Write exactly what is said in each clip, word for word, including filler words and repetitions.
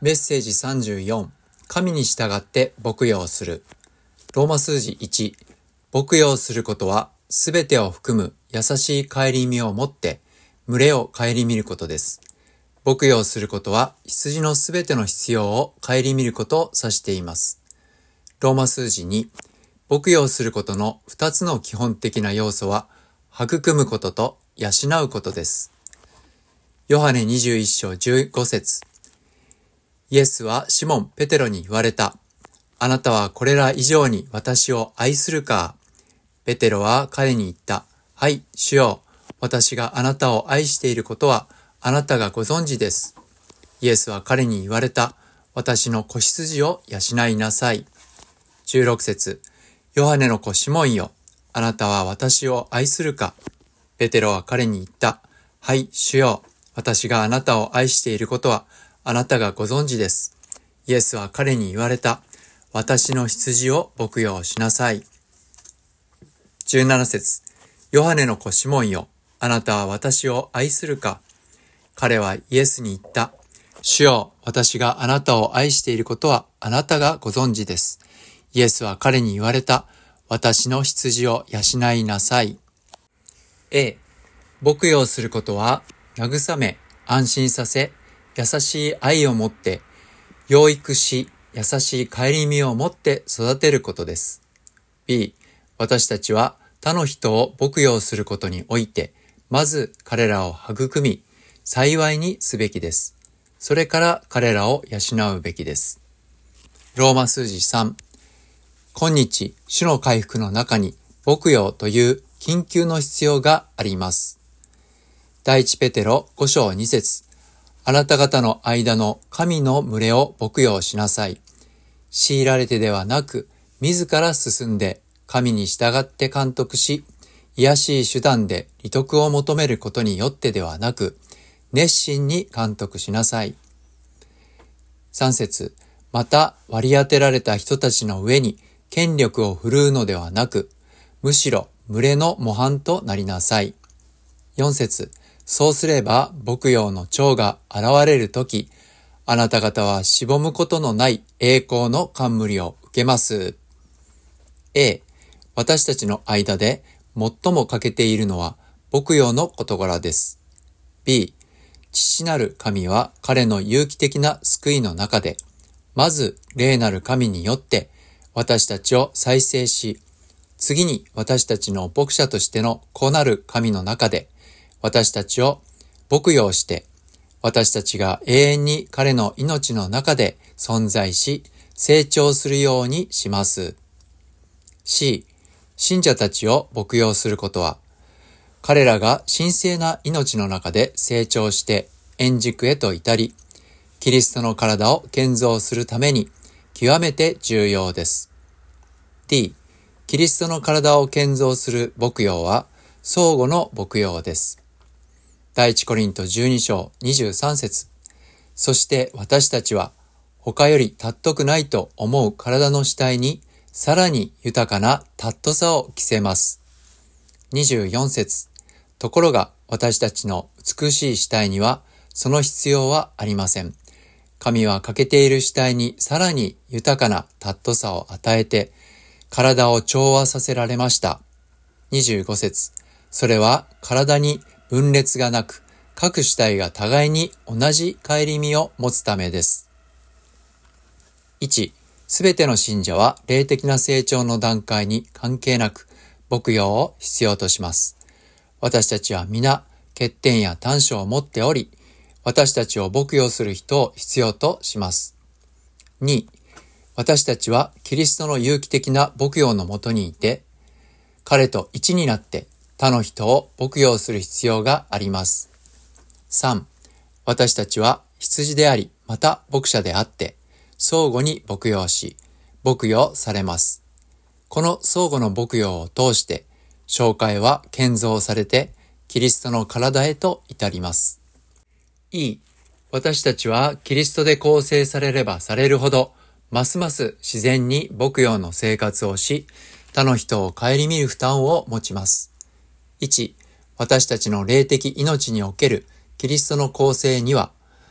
メッセージさんじゅうよん、神に従って牧養する。ローマ数字いち、牧養することはすべてを含む優しい顧みを持って群れを顧みることです。牧養することは羊のすべての必要を顧みることを指しています。ローマ数字に、牧養することのふたつの基本的な要素は育むことと養うことです。ヨハネにじゅういっ章じゅうご節、イエスはシモン・ペテロに言われた。あなたはこれら以上に私を愛するか。ペテロは彼に言った。はい、主よ。私があなたを愛していることはあなたがご存知です。イエスは彼に言われた。私の子羊を養いなさい。じゅうろく節、ヨハネの子シモンよ。あなたは私を愛するか。ペテロは彼に言った。はい、主よ。私があなたを愛していることはあなたがご存知です。イエスは彼に言われた。私の羊を牧養しなさい。じゅうなな節、ヨハネの子シモンよ。あなたは私を愛するか。彼はイエスに言った。主よ、私があなたを愛していることはあなたがご存知です。イエスは彼に言われた。私の羊を養いなさい。A、牧養することは慰め、安心させ、優しい愛を持って、養育し、優しい顧みを持って育てることです。B、私たちは他の人を牧養することにおいて、まず彼らを育み、幸いにすべきです。それから彼らを養うべきです。ローマ数字さん、今日、主の回復の中に牧養という緊急の必要があります。第一ペテロご章に節、あなた方の間の神の群れを牧養しなさい。強いられてではなく、自ら進んで神に従って監督し、卑しい手段で利得を求めることによってではなく、熱心に監督しなさい。さん節、また割り当てられた人たちの上に権力を振るうのではなく、むしろ群れの模範となりなさい。よん節、そうすれば牧養の長が現れるとき、あなた方はしぼむことのない栄光の冠を受けます。A、私たちの間で最も欠けているのは牧養の事柄です。B、父なる神は彼の有機的な救いの中で、まず霊なる神によって私たちを再生し、次に私たちの牧者としての子なる神の中で、私たちを牧養して、私たちが永遠に彼の命の中で存在し、成長するようにします。C、信者たちを牧養することは、彼らが神聖な命の中で成長して円熟へと至り、キリストの体を建造するために極めて重要です。D、キリストの体を建造する牧養は相互の牧養です。第一コリントじゅうに章にじゅうさん節、そして私たちは他より尊くないと思う体の主体にさらに豊かな尊さを着せます。にじゅうよん節、ところが私たちの美しい主体にはその必要はありません。神は欠けている主体にさらに豊かな尊さを与えて体を調和させられました。にじゅうご節、それは体に分裂がなく、各主体が互いに同じ顧みを持つためです。いち、すべての信者は霊的な成長の段階に関係なく、牧養を必要とします。私たちは皆、欠点や短所を持っており、私たちを牧養する人を必要とします。に、私たちはキリストの有機的な牧養のもとにいて、彼と一になって他の人を牧養する必要があります。さん、私たちは羊であり、また牧者であって、相互に牧養し、牧養されます。この相互の牧養を通して、教会は建造されて、キリストの体へと至ります。E、私たちはキリストで構成されればされるほど、ますます自然に牧養の生活をし、他の人を顧みる負担を持ちます。いち、私たちの霊的命におけるキリストの構成には、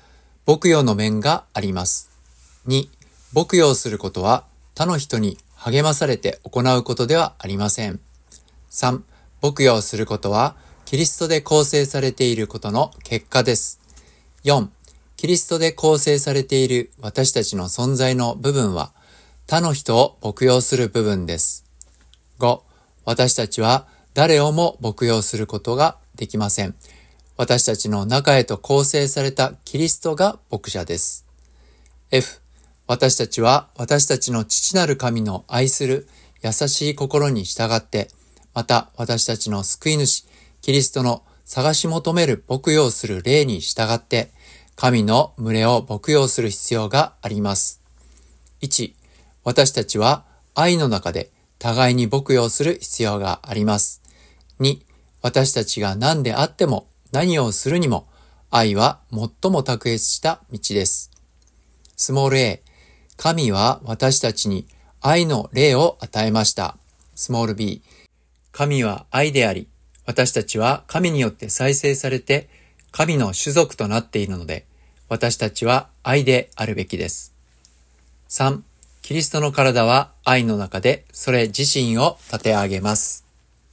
牧養の面があります。に、牧養することは他の人に励まされて行うことではありません。さん、牧養することはキリストで構成されていることの結果です。よん、キリストで構成されている私たちの存在の部分は他の人を牧養する部分です。ご、私たちは誰をも牧養することができません。私たちの中へと構成されたキリストが牧者です。F、私たちは私たちの父なる神の愛する優しい心に従って、また私たちの救い主、キリストの探し求める牧養する霊に従って、神の群れを牧養する必要があります。いち、私たちは愛の中で互いに牧養する必要があります。に、私たちが何であっても何をするにも愛は最も卓越した道です。スモール a、神は私たちに愛の霊を与えました。スモール b、神は愛であり、私たちは神によって再生されて神の種族となっているので、私たちは愛であるべきです。さん、キリストの体は愛の中でそれ自身を立て上げます。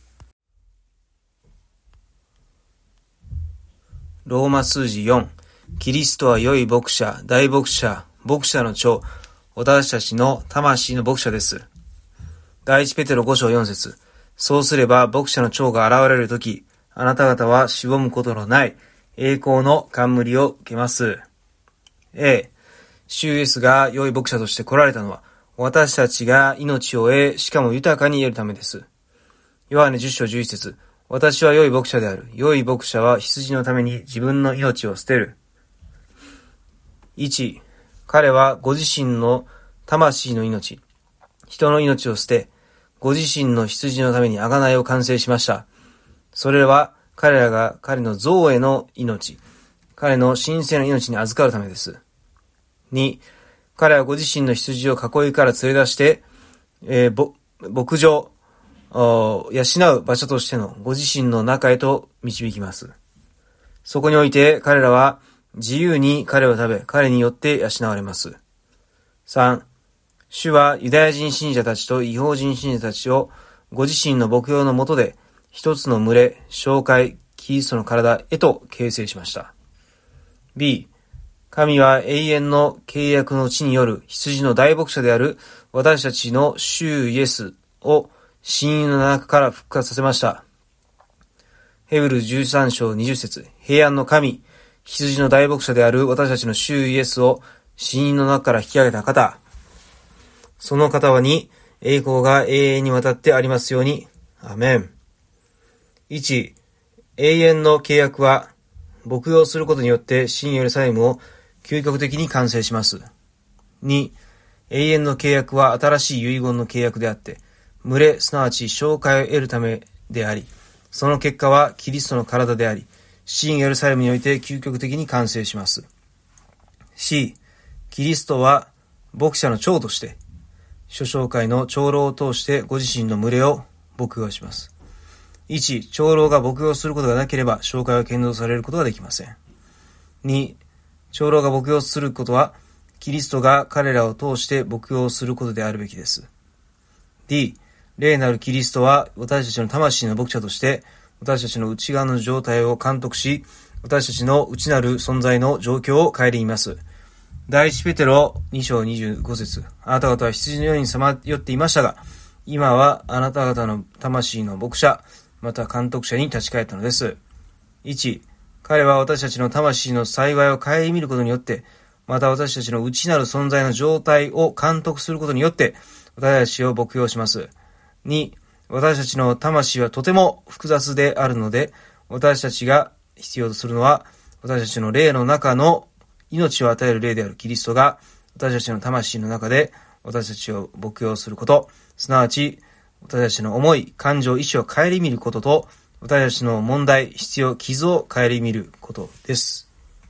ローマ数字よん、キリストは良い牧者、大牧者、牧者の長、私たちの魂の牧者です。第一ペテロご章よん節、そうすれば牧者の長が現れるとき、あなた方はしぼむことのない栄光の冠を受けます。A、主イエスが良い牧者として来られたのは、私たちが命を得、しかも豊かに得るためです。ヨハネじゅっ章じゅういち節、私は良い牧者である。良い牧者は羊のために自分の命を捨てる。いち、彼はご自身の魂の命、人の命を捨て、ご自身の羊のために贖いを完成しました。それは彼らが彼の造営の命、彼の神聖な命に預かるためです。に、彼はご自身の羊を囲いから連れ出して、えー、牧場、養う場所としてのご自身の中へと導きます。そこにおいて彼らは自由に彼を食べ、彼によって養われます。さん、主はユダヤ人信者たちと異邦人信者たちをご自身の牧養の下で一つの群れ、教会、キリストの体へと形成しました。B、神は永遠の契約の地による羊の大牧者である私たちの主イエスを死人の中から復活させました。ヘブルじゅうさん章にじゅう節、平安の神、羊の大牧者である私たちの主イエスを死人の中から引き上げた方、その方に栄光が永遠にわたってありますように。アメン。いち、永遠の契約は牧養することによって新エルサレムを究極的に完成します。に、永遠の契約は新しい遺言の契約であって、群れ、すなわち紹介を得るためであり、その結果はキリストの体であり、新エルサレムにおいて究極的に完成します。C、キリストは牧者の長として、諸教会の長老を通してご自身の群れを牧養します。いち、長老が牧養することがなければ、教会は建造されることができません。に、長老が牧養することは、キリストが彼らを通して牧養することであるべきです。D、霊なるキリストは私たちの魂の牧者として、私たちの内側の状態を監督し、私たちの内なる存在の状況を顧みます。第一ペテロに章にじゅうご節、あなた方は羊のようにさまよっていましたが、今はあなた方の魂の牧者、また監督者に立ち返ったのです。いち、彼は私たちの魂の幸いを顧みることによって、また私たちの内なる存在の状態を監督することによって、私たちを牧養します。に、私たちの魂はとても複雑であるので、私たちが必要とするのは、私たちの霊の中の命を与える霊であるキリストが、私たちの魂の中で私たちを牧養すること、すなわち、私たちの思い、感情、意志を顧みることと、私たちの問題、必要、傷を顧みることです。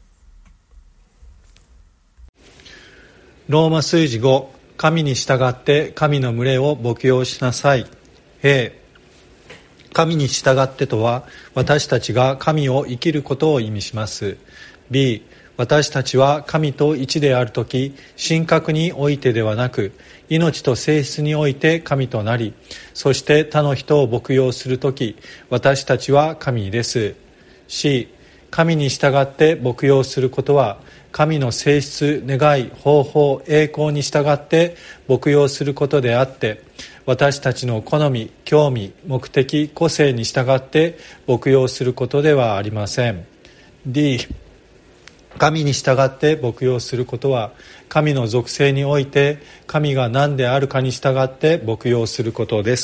ローマ数字ご、神に従って神の群れを牧養しなさい。A、神に従ってとは、私たちが神を生きることを意味します。B、 私たちは神と一であるとき、神格においてではなく、命と性質において神となり、そして他の人を牧養するとき、私たちは神です。C、神に従って牧養することは、神の性質、願い、方法、栄光に従って牧養することであって、私たちの好み、興味、目的、個性に従って牧養することではありません。D、神に従って牧養することは、神の属性において神が何であるかに従って牧養することです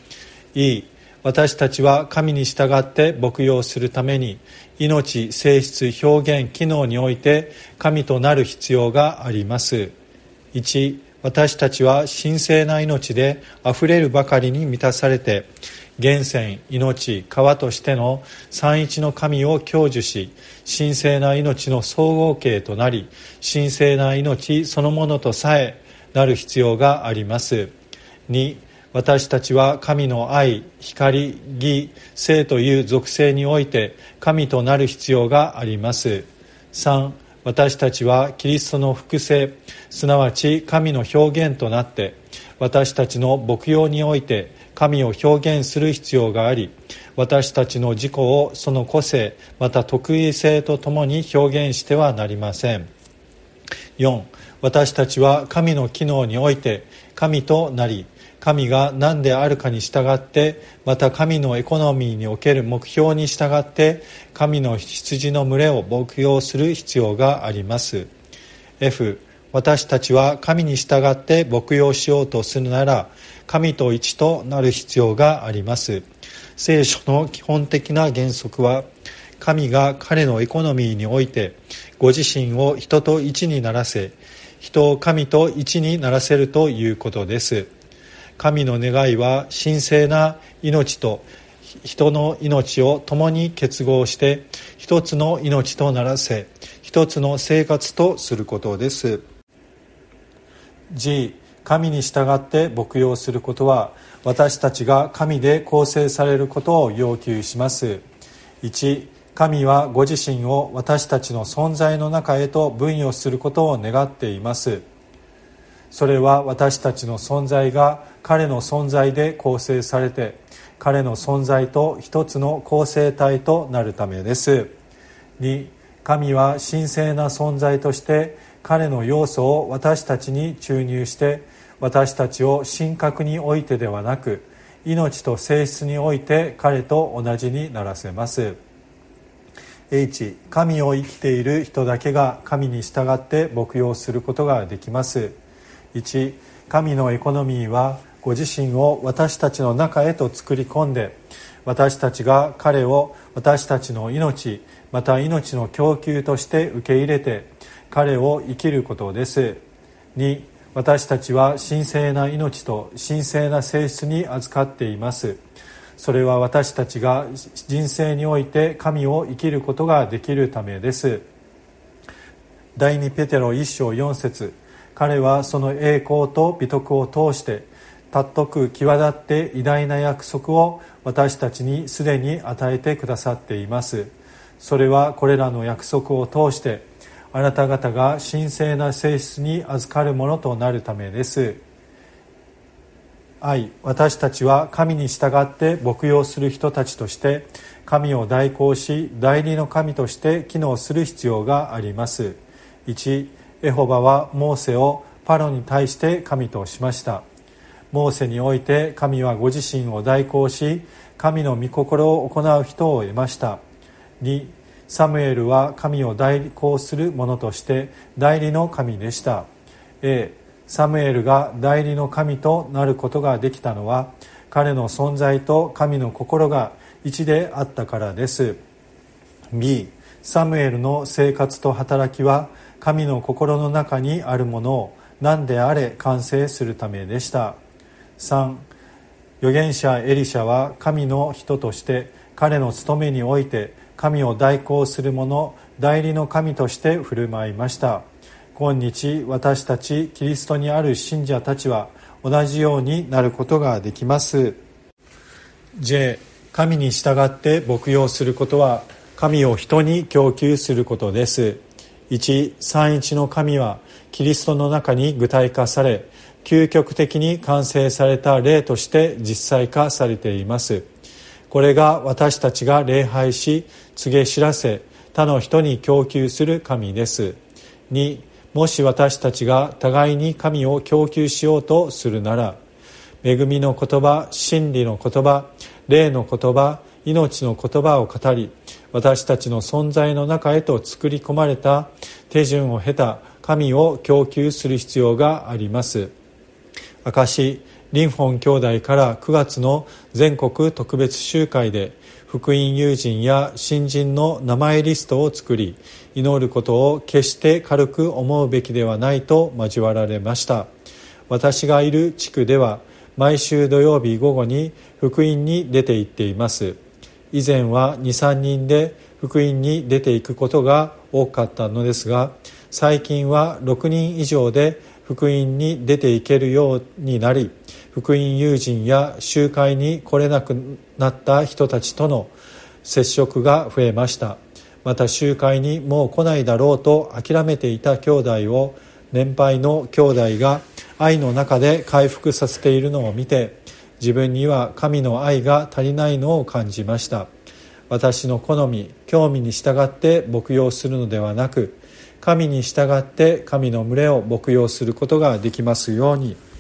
。E、私たちは神に従って牧養するために、命、性質、表現、機能において神となる必要があります。いち、私たちは神聖な命であふれるばかりに満たされて、源泉、命、川としての三一の神を享受し、神聖な命の総合形となり、神聖な命そのものとさえなる必要があります。に、私たちは神の愛、光、義、聖という属性において神となる必要があります。さん、私たちはキリストの複製、すなわち神の表現となって、私たちの牧養において神を表現する必要があり、私たちの自己をその個性また特異性とともに表現してはなりません。よん、私たちは神の機能において神となり、神が何であるかに従って、また神のエコノミーにおける目標に従って神の羊の群れを牧養する必要があります。 F、私たちは神に従って牧養しようとするなら、神と一となる必要があります。聖書の基本的な原則は、神が彼のエコノミーにおいてご自身を人と一にならせ、人を神と一にならせるということです。神の願いは神聖な命と人の命を共に結合して一つの命とならせ、一つの生活とすることです。 G、 神に従って牧養することは、私たちが神で構成されることを要求します。いち、神はご自身を私たちの存在の中へと分与することを願っています。それは私たちの存在が彼の存在で構成されて、彼の存在と一つの構成体となるためです。に、神は神聖な存在として彼の要素を私たちに注入して、私たちを神格においてではなく、命と性質において彼と同じにならせます。 H、 神を生きている人だけが神に従って牧養することができます。いち、神のエコノミーはご自身を私たちの中へと作り込んで、私たちが彼を私たちの命、また命の供給として受け入れて彼を生きることです。に、私たちは神聖な命と神聖な性質に預かっています。それは私たちが人生において神を生きることができるためです。第二ペテロ一章四節、彼はその栄光と美徳を通して尊く際立って偉大な約束を私たちにすでに与えてくださっています。それはこれらの約束を通してあなた方が神聖な性質に預かるものとなるためです。愛、私たちは神に従って牧養する人たちとして神を代行し、代理の神として機能する必要があります。いち、エホバはモーセをパロに対して神としました。モーセにおいて神はご自身を代行し、神の御心を行う人を得ました。に、サムエルは神を代行する者として代理の神でした。 A、 サムエルが代理の神となることができたのは、彼の存在と神の心が一であったからです。 B、 サムエルの生活と働きは神の心の中にあるものを何であれ完成するためでした。さん、預言者エリシャは神の人として彼の務めにおいて神を代行する者、代理の神として振る舞いました。今日私たちキリストにある信者たちは同じようになることができます。 J、 神に従って牧養することは神を人に供給することです。 一三一の神はキリストの中に具体化され、究極的に完成された霊として実際化されています。これが私たちが礼拝し、告げ知らせ、他の人に供給する神です。に、もし私たちが互いに神を供給しようとするなら、恵みの言葉、真理の言葉、霊の言葉、命の言葉を語り、私たちの存在の中へと作り込まれた手順を経た神を供給する必要があります。証リンフォン兄弟からくがつの全国特別集会で福音友人や新人の名前リストを作り、祈ることを決して軽く思うべきではないと交わられました。私がいる地区では毎週土曜日午後に福音に出て行っています。以前はに、さんにんで福音に出ていくことが多かったのですが、最近はろくにん以上で福音に出ていけるようになり、福音友人や集会に来れなくなった人たちとの接触が増えました。また集会にもう来ないだろうと諦めていた兄弟を年配の兄弟が愛の中で回復させているのを見て、自分には神の愛が足りないのを感じました。私の好み、興味に従って牧養するのではなく、神に従って神の群れを牧養することができますように。